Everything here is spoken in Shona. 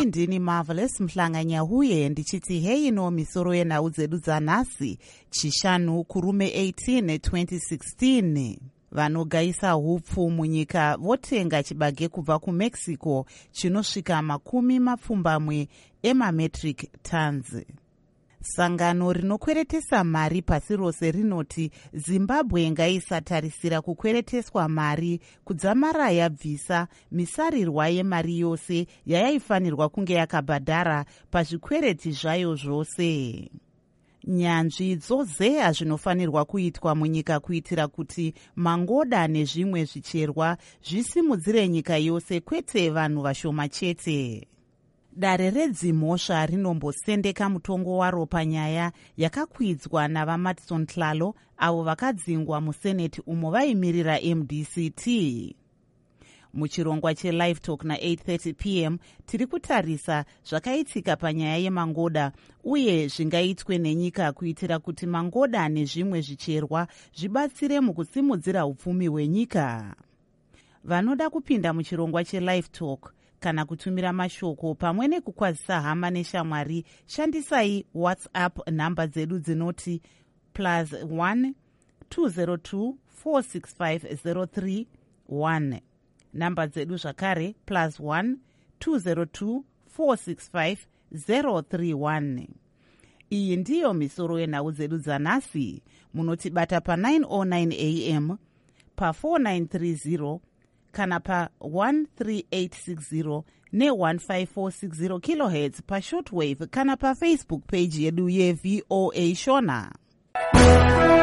ndini Marvelous Mhlanganyahuye ndichiti heino misoro yenhau dzedu dzanhasi chishanu kurume 18 2016. Vanogaisa hupfu munyika votenga chibage kubva kuMexico chinosvika 20 emametric tons. Sangano rinokweretesa mari pasi rose rinoti Zimbabwe ngaisatarisira kukwereteswa mari kudzamara yabvisa misarirwa yemari yose yayaifanirwa kunge yakabhadhara pazvikwereti zvayo zvose. Nyanzvi dzose hazvinofanirwa kuitwa munyika kuitira kuti mangoda nezvimwe zvicherwa zvisimudzire nyika yose, kwete vanhu vashoma chete. Dare redzimhosva rinombosendeka mutongo waro panyaya yakakwidzwa navaMadison Hlalo avo vakadzingwa museneti umo vaimirira MDCT. Muchirongwa cheLive Talk na8:30 p.m. tiri kutarisa zvakaitika panyaya yemangoda uye zvingaitwe nenyika kuitira kuti mangoda nezvimwe zvicherwa zvibatsire mukusimudzira upfumi hwenyika. Vanoda kupinda muchirongwa cheLive Talk kana kutumira mashoko pamwe nekukwazisa hama neshamwari, shandisai WhatsApp nhamba dzedu dzinoti +1 202 465 031. Namba dzedu zvakare +1 202 465 031. Iyi ndiyo misoro yenhau dzedu dzanhasi. Munotibata pa909 am, pa4930 kana pa13860 ne15460 kHz pashortwave kana paFacebook page yedu yeVOA Shona.